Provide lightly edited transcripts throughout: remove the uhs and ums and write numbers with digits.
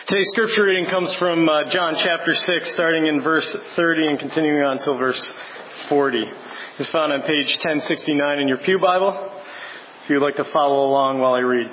Today's scripture reading comes from John chapter 6, starting in verse 30 and continuing on until verse 40. It's found on page 1069 in your pew Bible, if you'd like to follow along while I read.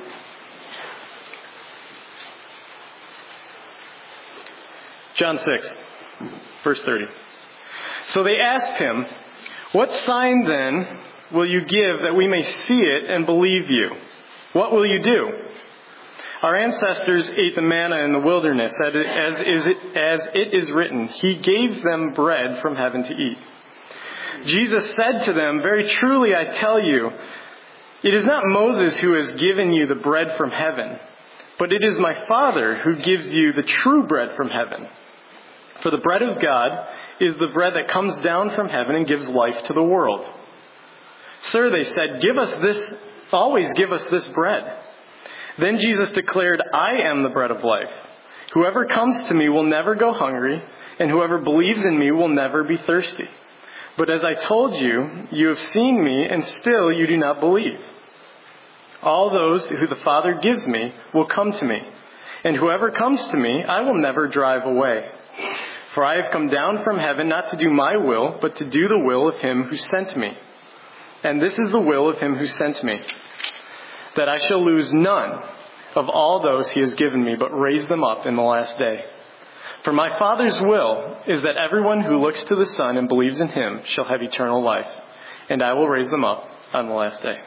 John 6, verse 30. So they asked him, "What sign then will you give that we may see it and believe you? What will you do? Our ancestors ate the manna in the wilderness, as it is written, He gave them bread from heaven to eat." Jesus said to them, "Very truly I tell you, it is not Moses who has given you the bread from heaven, but it is my Father who gives you the true bread from heaven. For the bread of God is the bread that comes down from heaven and gives life to the world." "Sir," they said, always give us this bread." Then Jesus declared, "I am the bread of life. Whoever comes to me will never go hungry, and whoever believes in me will never be thirsty. But as I told you, you have seen me, and still you do not believe. All those who the Father gives me will come to me, and whoever comes to me, I will never drive away. For I have come down from heaven not to do my will, but to do the will of him who sent me. And this is the will of him who sent me, that I shall lose none of all those he has given me, but raise them up in the last day. For my Father's will is that everyone who looks to the Son and believes in him shall have eternal life, and I will raise them up on the last day."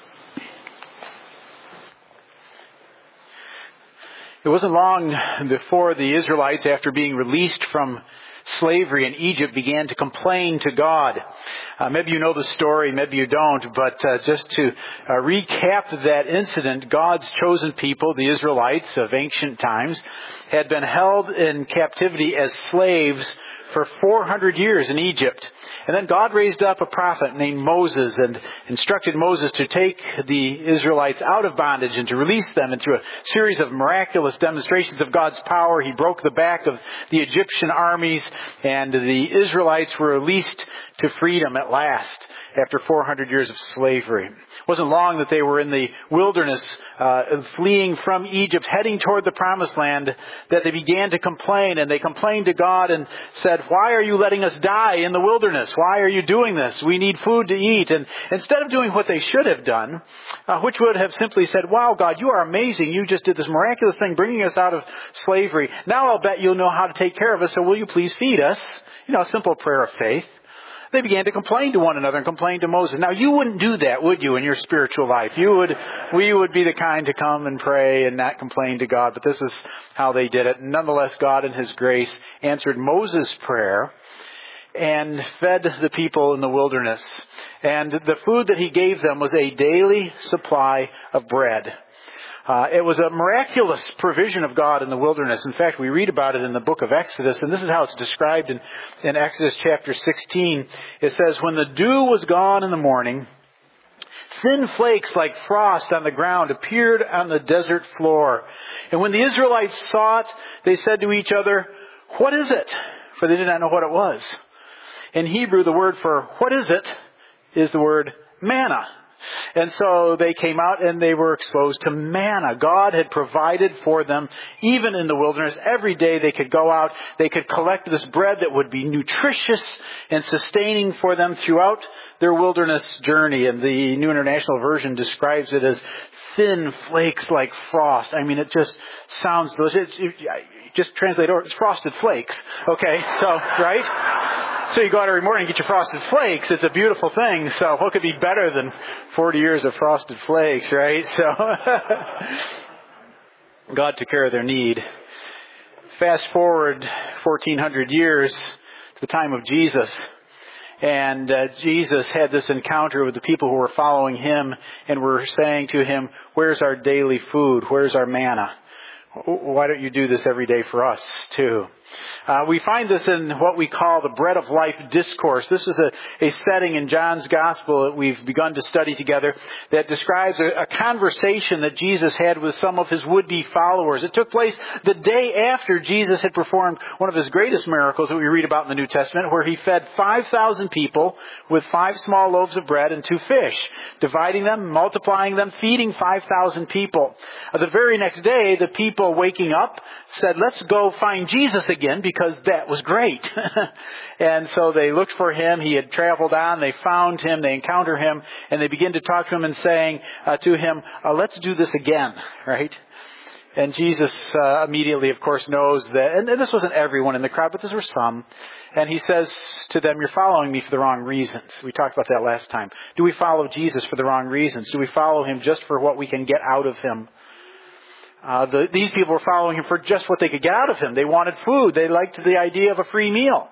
It wasn't long before the Israelites, after being released from slavery in Egypt, began to complain to God. Maybe you know the story, maybe you don't, but just to recap that incident, God's chosen people, the Israelites of ancient times, had been held in captivity as slaves for 400 years in Egypt. And then God raised up a prophet named Moses and instructed Moses to take the Israelites out of bondage and to release them. And through a series of miraculous demonstrations of God's power, He broke the back of the Egyptian armies, and the Israelites were released to freedom at last after 400 years of slavery. It wasn't long that they were in the wilderness, fleeing from Egypt, heading toward the promised land, that they began to complain. And they complained to God and said, "Why are you letting us die in the wilderness? Why are you doing this? We need food to eat." And instead of doing what they should have done, which would have simply said, "Wow, God, you are amazing. You just did this miraculous thing bringing us out of slavery. Now I'll bet you'll know how to take care of us, so will you please feed us?" A simple prayer of faith. They began to complain to one another and complain to Moses. Now, you wouldn't do that, would you, in your spiritual life? We would be the kind to come and pray and not complain to God, but this is how they did it. Nonetheless, God in His grace answered Moses' prayer and fed the people in the wilderness. And the food that He gave them was a daily supply of bread. It was a miraculous provision of God in the wilderness. In fact, we read about it in the book of Exodus, and this is how it's described in Exodus chapter 16. It says, "When the dew was gone in the morning, thin flakes like frost on the ground appeared on the desert floor. And when the Israelites saw it, they said to each other, 'What is it?' For they did not know what it was." In Hebrew, the word for "what is it" is the word manna. And so they came out and they were exposed to manna. God had provided for them, even in the wilderness. Every day they could go out, they could collect this bread that would be nutritious and sustaining for them throughout their wilderness journey. And the New International Version describes it as thin flakes like frost. I mean, it just sounds delicious. Just translate it, it's frosted flakes. Okay, so, right? So you go out every morning and get your frosted flakes. It's a beautiful thing. So what could be better than 40 years of frosted flakes, right? So God took care of their need. Fast forward 1,400 years to the time of Jesus. And Jesus had this encounter with the people who were following Him and were saying to Him, "Where's our daily food? Where's our manna? Why don't you do this every day for us too?" We find this in what we call the Bread of Life discourse. This is a setting in John's Gospel that we've begun to study together that describes a conversation that Jesus had with some of his would-be followers. It took place the day after Jesus had performed one of his greatest miracles that we read about in the New Testament, where he fed 5,000 people with 5 small loaves of bread and 2 fish, dividing them, multiplying them, feeding 5,000 people. The very next day, the people waking up said, let's go find Jesus again, because that was great. And so they looked for him. He had traveled on. They found him. They encounter him. And they begin to talk to him and saying to him, let's do this again, right? And Jesus immediately, of course, knows that, and this wasn't everyone in the crowd, but these were some. And he says to them, you're following me for the wrong reasons. We talked about that last time. Do we follow Jesus for the wrong reasons? Do we follow him just for what we can get out of him? These people were following him for just what they could get out of him. They wanted food. They liked the idea of a free meal.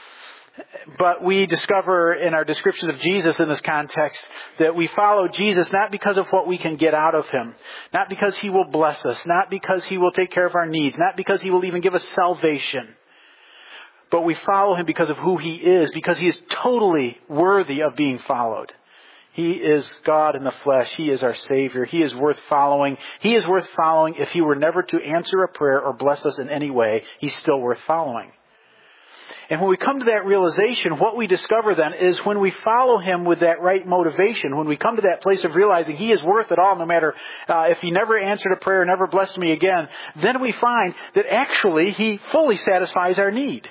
But we discover in our description of Jesus in this context that we follow Jesus not because of what we can get out of him, not because he will bless us, not because he will take care of our needs, not because he will even give us salvation. But we follow him because of who he is, because he is totally worthy of being followed. He is God in the flesh. He is our Savior. He is worth following. He is worth following if he were never to answer a prayer or bless us in any way. He's still worth following. And when we come to that realization, what we discover then is when we follow him with that right motivation, when we come to that place of realizing he is worth it all, no matter if he never answered a prayer, never blessed me again, then we find that actually he fully satisfies our need.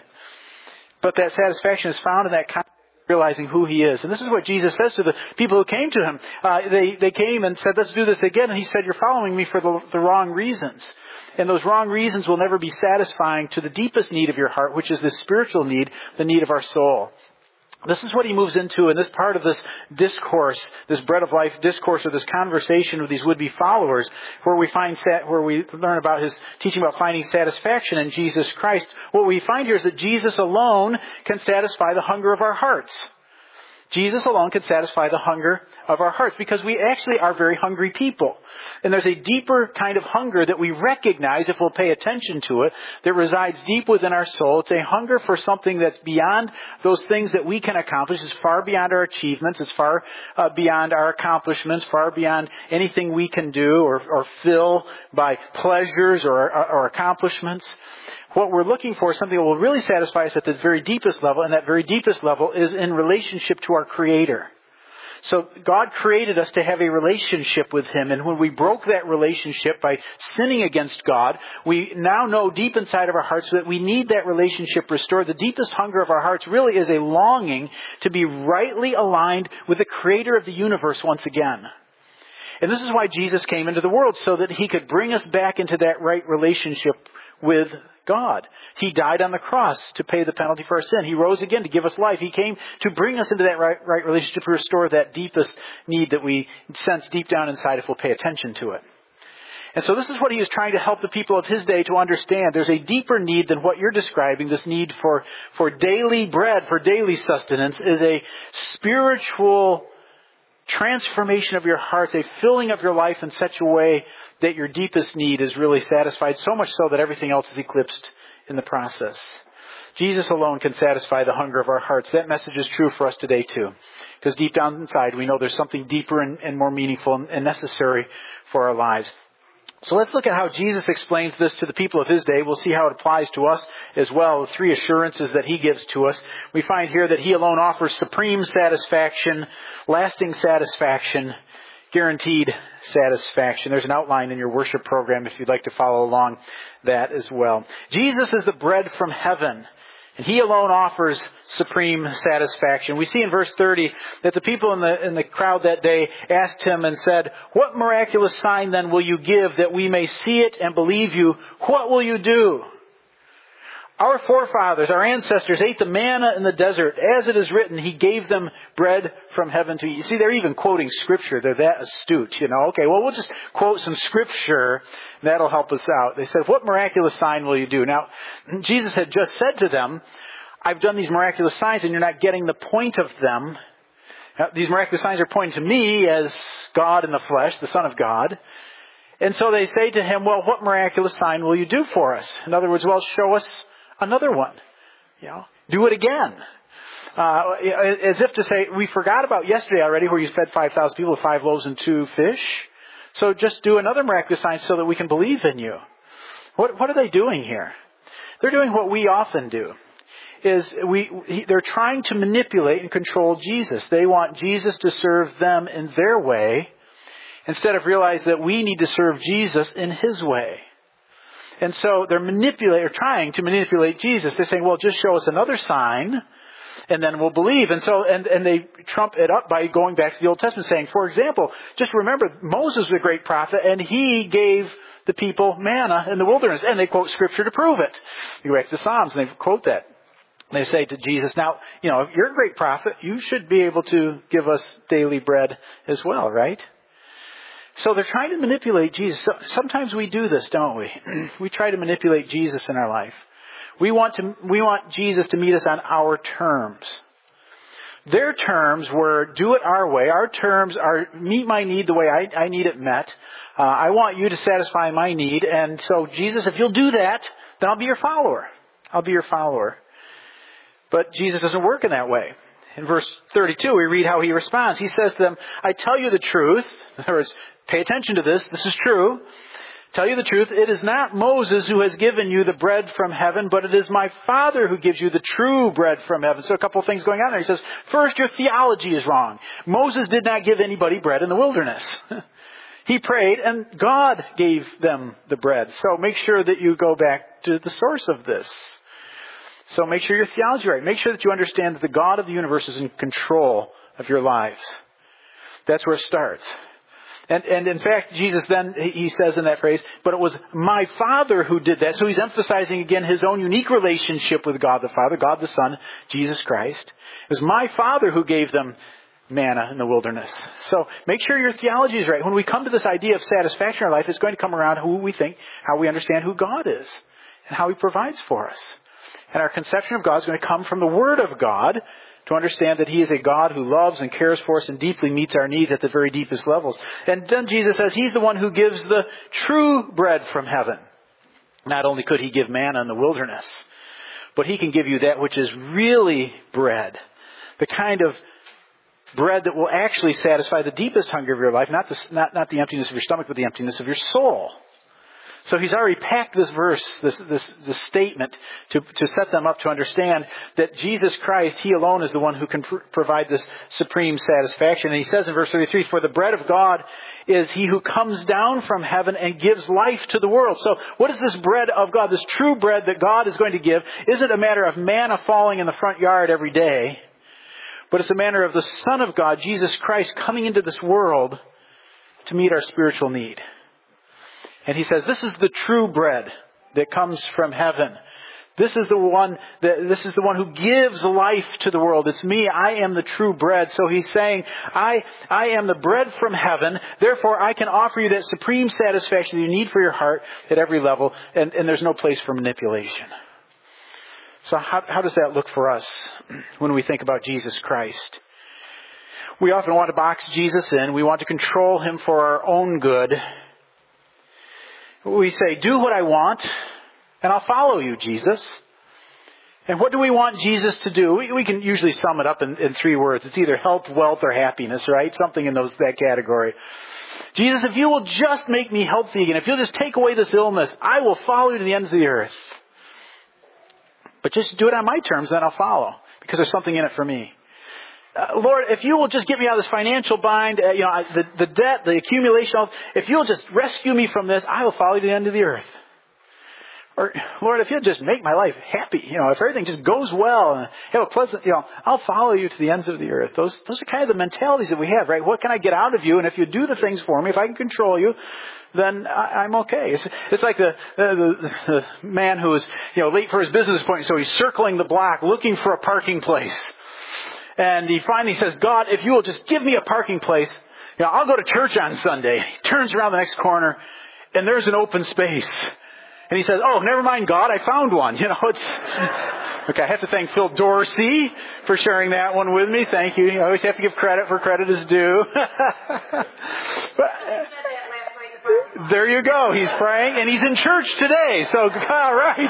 But that satisfaction is found in that realizing who he is. And this is what Jesus says to the people who came to him. They came and said, let's do this again. And he said, you're following me for the wrong reasons. And those wrong reasons will never be satisfying to the deepest need of your heart, which is this spiritual need, the need of our soul. This is what he moves into in this part of this discourse, this Bread of Life discourse, or this conversation with these would-be followers, where we learn about his teaching about finding satisfaction in Jesus Christ. What we find here is that Jesus alone can satisfy the hunger of our hearts. Jesus alone can satisfy the hunger of our hearts, because we actually are very hungry people. And there's a deeper kind of hunger that we recognize, if we'll pay attention to it, that resides deep within our soul. It's a hunger for something that's beyond those things that we can accomplish. It's far beyond our achievements. It's far beyond our accomplishments, far beyond anything we can do or fill by pleasures or accomplishments. What we're looking for is something that will really satisfy us at the very deepest level, and that very deepest level is in relationship to our Creator. So God created us to have a relationship with him, and when we broke that relationship by sinning against God, we now know deep inside of our hearts that we need that relationship restored. The deepest hunger of our hearts really is a longing to be rightly aligned with the Creator of the universe once again. And this is why Jesus came into the world, so that he could bring us back into that right relationship with God. He died on the cross to pay the penalty for our sin. He rose again to give us life. He came to bring us into that right relationship, to restore that deepest need that we sense deep down inside if we'll pay attention to it. And so this is what he is trying to help the people of his day to understand. There's a deeper need than what you're describing. This need for daily bread, for daily sustenance, is a spiritual transformation of your hearts, a filling of your life in such a way that your deepest need is really satisfied, so much so that everything else is eclipsed in the process. Jesus alone can satisfy the hunger of our hearts. That message is true for us today too. Because deep down inside we know there's something deeper and more meaningful and necessary for our lives. So let's look at how Jesus explains this to the people of his day. We'll see how it applies to us as well. The 3 assurances that he gives to us. We find here that he alone offers supreme satisfaction, lasting satisfaction, guaranteed satisfaction. There's an outline in your worship program if you'd like to follow along that as well. Jesus is the bread from heaven, and he alone offers supreme satisfaction. We see in verse 30 that the people in the crowd that day asked him and said, "What miraculous sign then will you give that we may see it and believe you? What will you do? Our forefathers, our ancestors ate the manna in the desert. As it is written, he gave them bread from heaven to eat." You see, they're even quoting Scripture. They're that astute, Okay, well, we'll just quote some Scripture. That'll help us out. They said, "What miraculous sign will you do?" Now, Jesus had just said to them, "I've done these miraculous signs and you're not getting the point of them. Now, these miraculous signs are pointing to me as God in the flesh, the Son of God." And so they say to him, "Well, what miraculous sign will you do for us?" In other words, "Well, show us another one. Do it again. As if to say, we forgot about yesterday already where you fed 5,000 people with 5 loaves and 2 fish. So just do another miraculous sign so that we can believe in you. What are they doing here? They're doing what we often do. They're trying to manipulate and control Jesus. They want Jesus to serve them in their way instead of realize that we need to serve Jesus in His way. And so they're trying to manipulate Jesus. They're saying, well, just show us another sign and then we'll believe. And so, and they trump it up by going back to the Old Testament saying, for example, just remember Moses was a great prophet and he gave the people manna in the wilderness. And they quote Scripture to prove it. You go back to the Psalms and they quote that. They say to Jesus, now, if you're a great prophet, you should be able to give us daily bread as well, right? So they're trying to manipulate Jesus. So sometimes we do this, don't we? We try to manipulate Jesus in our life. We want Jesus to meet us on our terms. Their terms were do it our way. Our terms are meet my need the way I need it met. I want you to satisfy my need. And so Jesus, if you'll do that, then I'll be your follower. I'll be your follower. But Jesus doesn't work in that way. In verse 32, we read how He responds. He says to them, I tell you the truth. In other words, pay attention to this. This is true. Tell you the truth. It is not Moses who has given you the bread from heaven, but it is my Father who gives you the true bread from heaven. So a couple of things going on there. He says, first, your theology is wrong. Moses did not give anybody bread in the wilderness. He prayed and God gave them the bread. So make sure that you go back to the source of this. So make sure your theology is right. Make sure that you understand that the God of the universe is in control of your lives. That's where it starts. And in fact, Jesus then, He says in that phrase, but it was my Father who did that. So He's emphasizing again His own unique relationship with God the Father, God the Son, Jesus Christ. It was my Father who gave them manna in the wilderness. So make sure your theology is right. When we come to this idea of satisfaction in our life, it's going to come around who we think, how we understand who God is, and how He provides for us. And our conception of God is going to come from the Word of God to understand that He is a God who loves and cares for us and deeply meets our needs at the very deepest levels. And then Jesus says He's the one who gives the true bread from heaven. Not only could He give manna in the wilderness, but He can give you that which is really bread. The kind of bread that will actually satisfy the deepest hunger of your life, not the emptiness of your stomach, but the emptiness of your soul. So He's already packed this verse, this statement, to set them up to understand that Jesus Christ, He alone is the one who can provide this supreme satisfaction. And He says in verse 33, for the bread of God is He who comes down from heaven and gives life to the world. So what is this bread of God, this true bread that God is going to give? Isn't a matter of manna falling in the front yard every day, but it's a matter of the Son of God, Jesus Christ, coming into this world to meet our spiritual need. And He says, this is the true bread that comes from heaven. This is the one who gives life to the world. It's me. I am the true bread. So He's saying, I am the bread from heaven. Therefore, I can offer you that supreme satisfaction that you need for your heart at every level. And there's no place for manipulation. So how does that look for us when we think about Jesus Christ? We often want to box Jesus in. We want to control Him for our own good. We say, do what I want, and I'll follow you, Jesus. And what do we want Jesus to do? We can usually sum it up in 3 words. It's either health, wealth, or happiness, right? Something in that category. Jesus, if you will just make me healthy again, if you'll just take away this illness, I will follow you to the ends of the earth. But just do it on my terms, then I'll follow, because there's something in it for me. Lord, if you will just get me out of this financial bind, the debt, the accumulation, if you'll just rescue me from this, I will follow you to the end of the earth. Or, Lord, if you'll just make my life happy, if everything just goes well and have a pleasant, I'll follow you to the ends of the earth. Those are kind of the mentalities that we have, right? What can I get out of you? And if you do the things for me, if I can control you, then I'm okay. It's like the man who was, late for his business appointment, so he's circling the block looking for a parking place. And he finally says, God, if you will just give me a parking place, I'll go to church on Sunday. He turns around the next corner, and there's an open space. And he says, oh, never mind, God, I found one. Okay, I have to thank Phil Dorsey for sharing that one with me. Thank you. I always have to give credit where credit is due. There you go. He's praying and he's in church today. So, all right.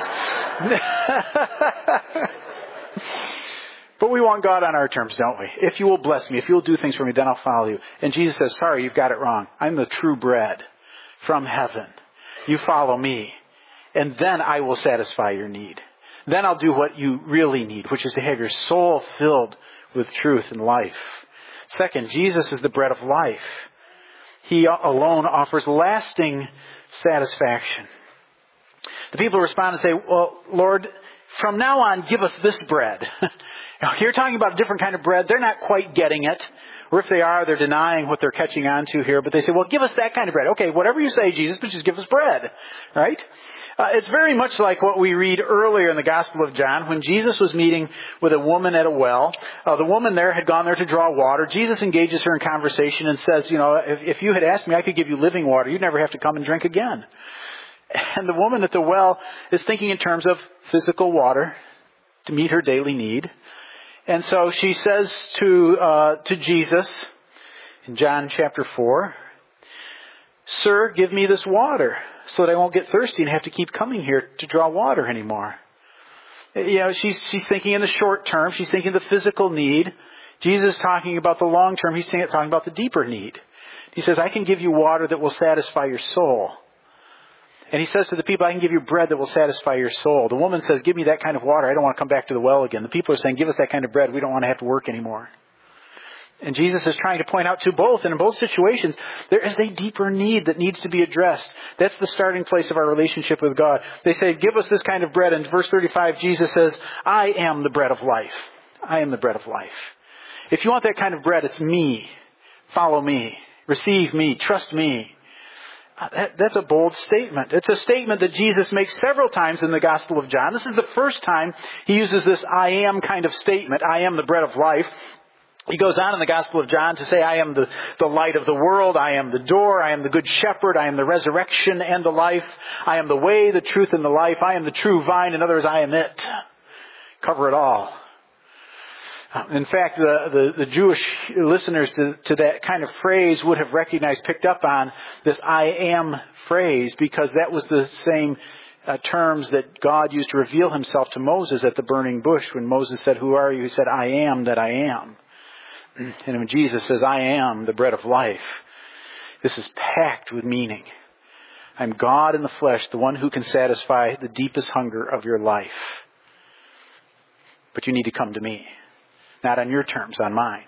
But we want God on our terms, don't we? If you will bless me, if you will do things for me, then I'll follow you. And Jesus says, sorry, you've got it wrong. I'm the true bread from heaven. You follow me, and then I will satisfy your need. Then I'll do what you really need, which is to have your soul filled with truth and life. Second, Jesus is the bread of life. He alone offers lasting satisfaction. The people respond and say, well, Lord, from now on, give us this bread. Now, you're talking about a different kind of bread. They're not quite getting it. Or if they are, they're denying what they're catching on to here. But they say, well, give us that kind of bread. Okay, whatever you say, Jesus, but just give us bread. Right? It's very much like what we read earlier in the Gospel of John when Jesus was meeting with a woman at a well. The woman there had gone there to draw water. Jesus engages her in conversation and says, if you had asked me, I could give you living water. You'd never have to come and drink again. And the woman at the well is thinking in terms of physical water to meet her daily need. And so she says to Jesus in John chapter 4, Sir, give me this water so that I won't get thirsty and have to keep coming here to draw water anymore. She's thinking in the short term. She's thinking the physical need. Jesus is talking about the long term. He's talking about the deeper need. He says, I can give you water that will satisfy your soul. And he says to the people, I can give you bread that will satisfy your soul. The woman says, give me that kind of water. I don't want to come back to the well again. The people are saying, give us that kind of bread. We don't want to have to work anymore. And Jesus is trying to point out to both. And in both situations, there is a deeper need that needs to be addressed. That's the starting place of our relationship with God. They say, give us this kind of bread. And verse 35, Jesus says, I am the bread of life. I am the bread of life. If you want that kind of bread, it's me. Follow me. Receive me. Trust me. That's a bold statement. It's a statement that Jesus makes several times in the Gospel of John. This is the first time he uses this I am kind of statement. I am the bread of life. He goes on in the Gospel of John to say, I am the light of the world. I am the door. I am the good shepherd. I am the resurrection and the life. I am the way, the truth, and the life. I am the true vine. In other words, I am it. Cover it all. In fact, the Jewish listeners to that kind of phrase would have recognized, picked up on this I am phrase, because that was the same terms that God used to reveal himself to Moses at the burning bush. When Moses said, who are you? He said, I am that I am. And when Jesus says, I am the bread of life, this is packed with meaning. I'm God in the flesh, the one who can satisfy the deepest hunger of your life. But you need to come to me. Not on your terms, on mine.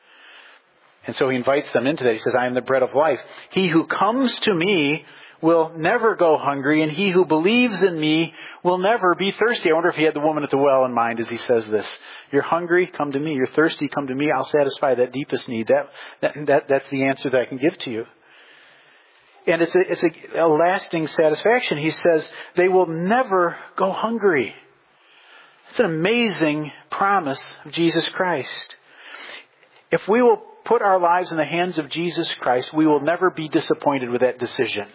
And so he invites them into that. He says, I am the bread of life. He who comes to me will never go hungry, and he who believes in me will never be thirsty. I wonder if he had the woman at the well in mind as he says this. You're hungry, come to me. You're thirsty, come to me. I'll satisfy that deepest need. That's the answer that I can give to you. And it's a lasting satisfaction. He says, they will never go hungry. It's an amazing promise of Jesus Christ. If we will put our lives in the hands of Jesus Christ, we will never be disappointed with that decision.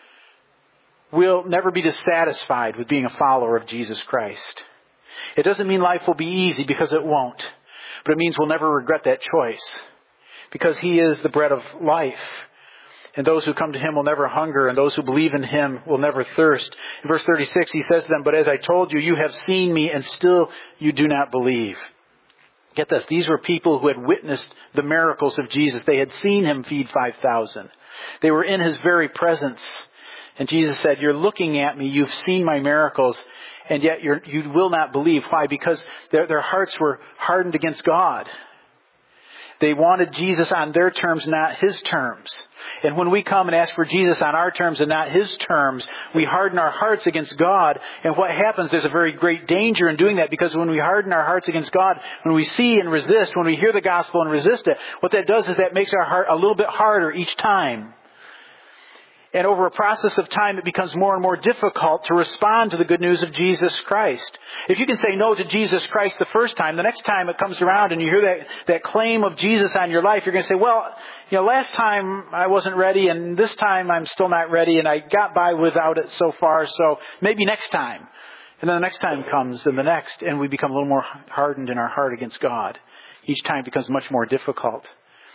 We'll never be dissatisfied with being a follower of Jesus Christ. It doesn't mean life will be easy, because it won't. But it means we'll never regret that choice, because he is the bread of life. And those who come to him will never hunger, and those who believe in him will never thirst. In verse 36, he says to them, but as I told you, you have seen me, and still you do not believe. Get this, these were people who had witnessed the miracles of Jesus. They had seen him feed 5,000. They were in his very presence. And Jesus said, you're looking at me, you've seen my miracles, and yet you will not believe. Why? Because their hearts were hardened against God. They wanted Jesus on their terms, not his terms. And when we come and ask for Jesus on our terms and not his terms, we harden our hearts against God. And what happens, there's a very great danger in doing that, because when we harden our hearts against God, when we see and resist, when we hear the gospel and resist it, what that does is that makes our heart a little bit harder each time. And over a process of time, it becomes more and more difficult to respond to the good news of Jesus Christ. If you can say no to Jesus Christ the first time, the next time it comes around and you hear that claim of Jesus on your life, you're going to say, well, last time I wasn't ready, and this time I'm still not ready, and I got by without it so far, so maybe next time. And then the next time comes, and the next, and we become a little more hardened in our heart against God. Each time becomes much more difficult.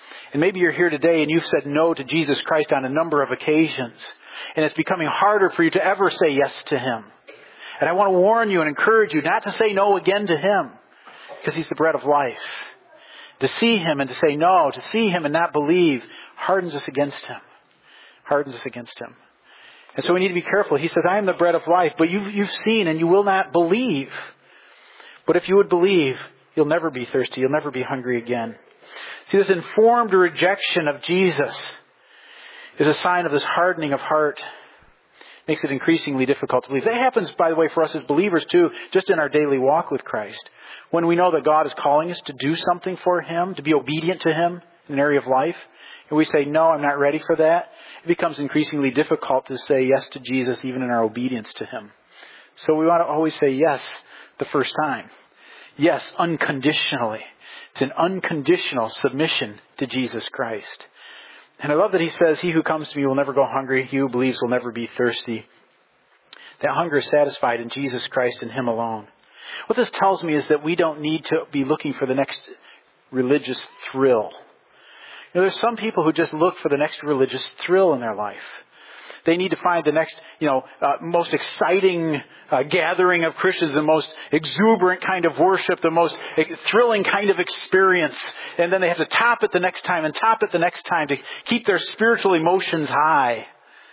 And maybe you're here today and you've said no to Jesus Christ on a number of occasions. And it's becoming harder for you to ever say yes to Him. And I want to warn you and encourage you not to say no again to Him, because He's the bread of life. To see Him and to say no, to see Him and not believe, hardens us against Him. Hardens us against Him. And so we need to be careful. He says, I am the bread of life, but you've seen and you will not believe. But if you would believe, you'll never be thirsty. You'll never be hungry again. See, this informed rejection of Jesus is a sign of this hardening of heart. Makes it increasingly difficult to believe. That happens, by the way, for us as believers too, just in our daily walk with Christ. When we know that God is calling us to do something for Him, to be obedient to Him in an area of life, and we say, no, I'm not ready for that, it becomes increasingly difficult to say yes to Jesus even in our obedience to Him. So we want to always say yes the first time. Yes, unconditionally. It's an unconditional submission to Jesus Christ. And I love that He says, he who comes to me will never go hungry. He who believes will never be thirsty. That hunger is satisfied in Jesus Christ and Him alone. What this tells me is that we don't need to be looking for the next religious thrill. You know, there's some people who just look for the next religious thrill in their life. They need to find the next, most exciting gathering of Christians, the most exuberant kind of worship, the most thrilling kind of experience. And then they have to top it the next time and top it the next time to keep their spiritual emotions high.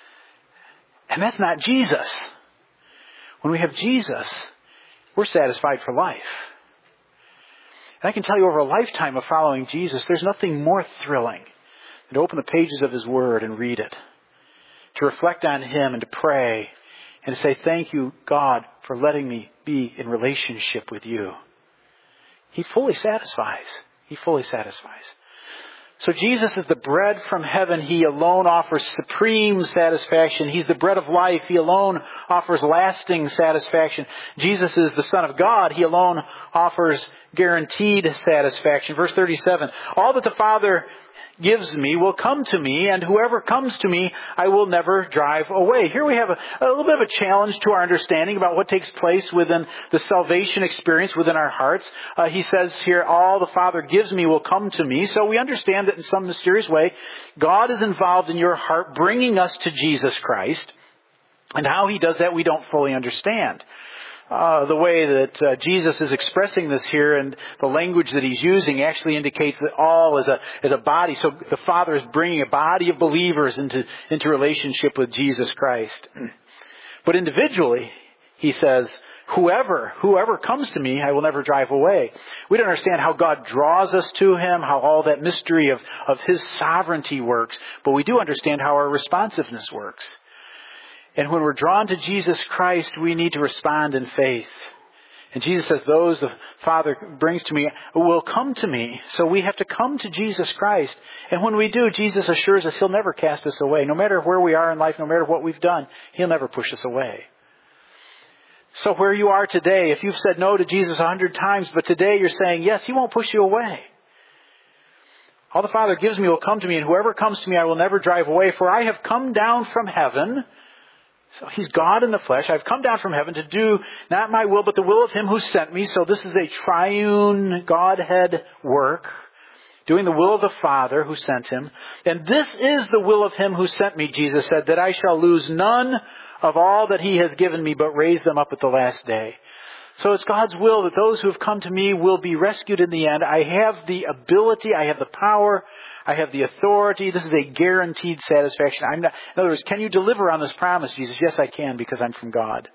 And that's not Jesus. When we have Jesus, we're satisfied for life. And I can tell you over a lifetime of following Jesus, there's nothing more thrilling than to open the pages of His Word and read it. To reflect on Him and to pray and to say, thank you, God, for letting me be in relationship with you. He fully satisfies. He fully satisfies. So Jesus is the bread from heaven. He alone offers supreme satisfaction. He's the bread of life. He alone offers lasting satisfaction. Jesus is the Son of God. He alone offers guaranteed satisfaction. Verse 37, all that the Father gives me will come to me, and whoever comes to me, I will never drive away. Here we have a little bit of a challenge to our understanding about what takes place within the salvation experience within our hearts. He says here, all the Father gives me will come to me. So we understand that in some mysterious way, God is involved in your heart, bringing us to Jesus Christ. And how He does that, we don't fully understand. The way that Jesus is expressing this here and the language that He's using actually indicates that all is a body. So the Father is bringing a body of believers into relationship with Jesus Christ. But individually, He says, whoever comes to me, I will never drive away. We don't understand how God draws us to Him, how all that mystery of His sovereignty works. But we do understand how our responsiveness works. And when we're drawn to Jesus Christ, we need to respond in faith. And Jesus says, those the Father brings to me will come to me. So we have to come to Jesus Christ. And when we do, Jesus assures us He'll never cast us away. No matter where we are in life, no matter what we've done, He'll never push us away. So where you are today, if you've said no to Jesus 100 times, but today you're saying yes, He won't push you away. All the Father gives me will come to me, and whoever comes to me I will never drive away. For I have come down from heaven. So He's God in the flesh. I've come down from heaven to do not my will, but the will of Him who sent me. So this is a triune Godhead work, doing the will of the Father who sent Him. And this is the will of Him who sent me, Jesus said, that I shall lose none of all that He has given me, but raise them up at the last day. So it's God's will that those who have come to me will be rescued in the end. I have the ability, I have the power, I have the authority. This is a guaranteed satisfaction. In other words, can you deliver on this promise, Jesus? Yes, I can, because I'm from God.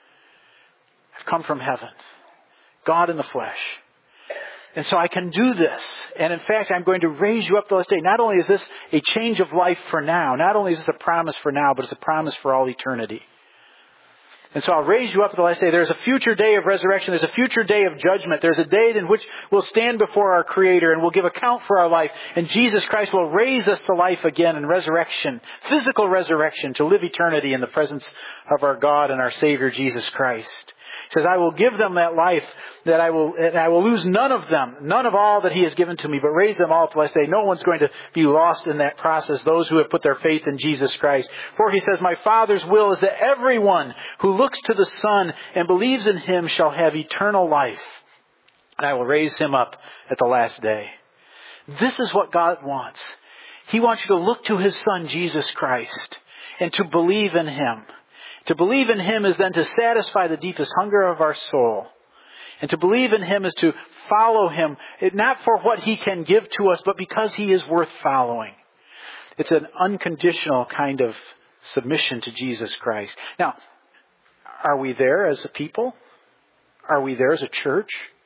I've come from heaven. God in the flesh. And so I can do this. And in fact, I'm going to raise you up the last day. Not only is this a change of life for now, not only is this a promise for now, but it's a promise for all eternity. And so I'll raise you up at the last day. There's a future day of resurrection. There's a future day of judgment. There's a day in which we'll stand before our Creator and we'll give account for our life. And Jesus Christ will raise us to life again in resurrection, physical resurrection, to live eternity in the presence of our God and our Savior, Jesus Christ. He says, I will give them that life, that I will lose none of them, none of all that He has given to me, but raise them all to last day. No one's going to be lost in that process, those who have put their faith in Jesus Christ. For He says, my Father's will is that everyone who looks to the Son and believes in Him shall have eternal life, and I will raise him up at the last day. This is what God wants. He wants you to look to His Son, Jesus Christ, and to believe in Him. To believe in Him is then to satisfy the deepest hunger of our soul. And to believe in Him is to follow Him, not for what He can give to us, but because He is worth following. It's an unconditional kind of submission to Jesus Christ. Now, are we there as a people? Are we there as a church?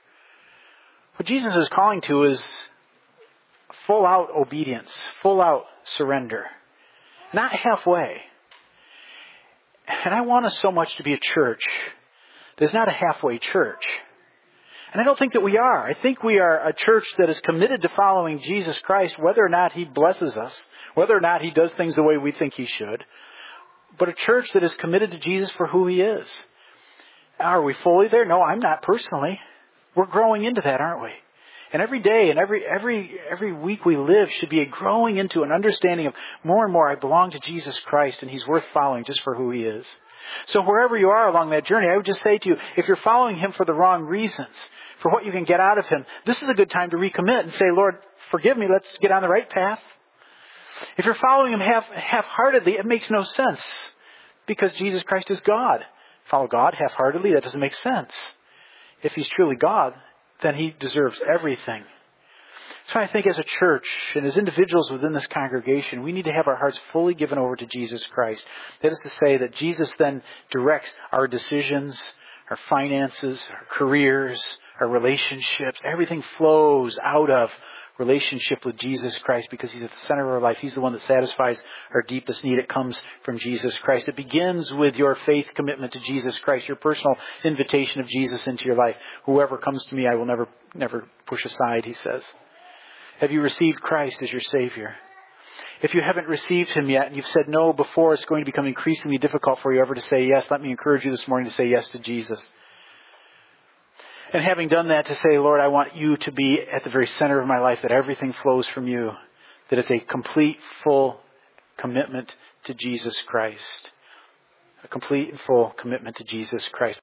What Jesus is calling to is full out obedience, full out surrender, not halfway. And I want us so much to be a church that's not a halfway church. And I don't think that we are. I think we are a church that is committed to following Jesus Christ, whether or not He blesses us, whether or not He does things the way we think He should. But a church that is committed to Jesus for who He is. Are we fully there? No, I'm not personally. We're growing into that, aren't we? And every day and every week we live should be growing into an understanding of more and more I belong to Jesus Christ and He's worth following just for who He is. So wherever you are along that journey, I would just say to you, if you're following Him for the wrong reasons, for what you can get out of Him, this is a good time to recommit and say, Lord, forgive me, let's get on the right path. If you're following Him half-heartedly, it makes no sense because Jesus Christ is God. Follow God half-heartedly, that doesn't make sense. If He's truly God, then He deserves everything. So I think as a church and as individuals within this congregation, we need to have our hearts fully given over to Jesus Christ. That is to say that Jesus then directs our decisions, our finances, our careers, our relationships. Everything flows out of relationship with Jesus Christ because He's at the center of our life. He's the one that satisfies our deepest need. It comes from Jesus Christ. It begins with your faith commitment to Jesus Christ, your personal invitation of Jesus into your life. Whoever comes to me, I will never push aside, He says. Have you received Christ as your Savior? If you haven't received Him yet and you've said no before, it's going to become increasingly difficult for you ever to say yes. Let me encourage you this morning to say yes to Jesus. And having done that, to say, Lord, I want You to be at the very center of my life, that everything flows from You, that it's a complete, full commitment to Jesus Christ. A complete and full commitment to Jesus Christ.